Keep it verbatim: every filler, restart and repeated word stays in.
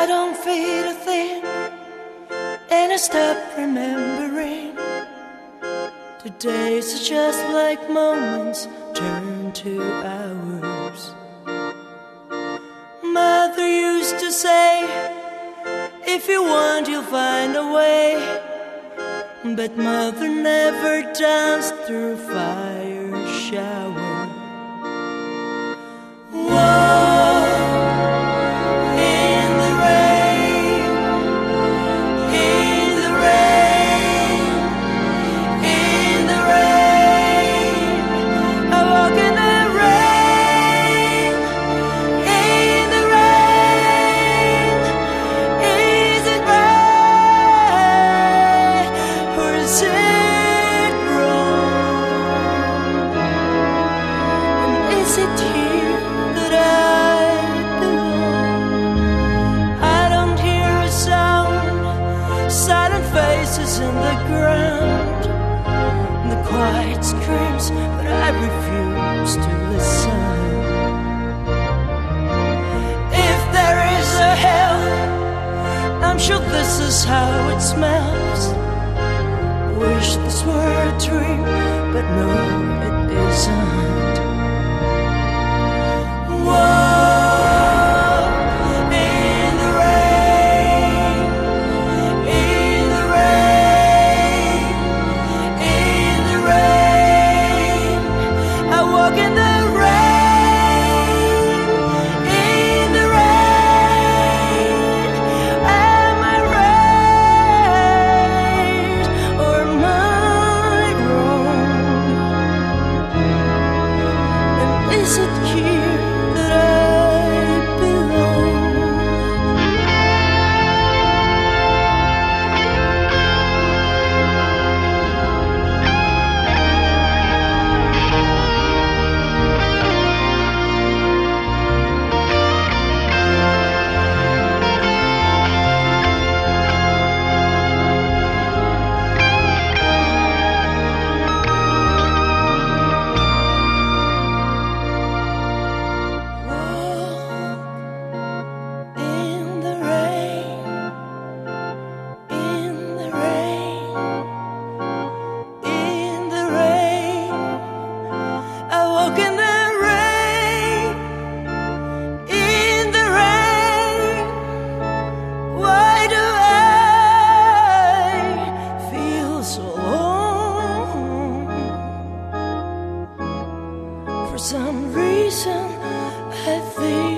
don't feel a thing, and I stop remembering. The days are just like moments turn to hours. Mother used to say, if you want, you'll find a way. But mother never danced through fire shower. Is it here that I belong? I don't hear a sound, silent faces in the ground, the quiet screams, but I refuse to listen. If there is a hell, I'm sure this is how it smells. Wish this were a dream, but no, it isn't. Is it here that I belong? For some reason I think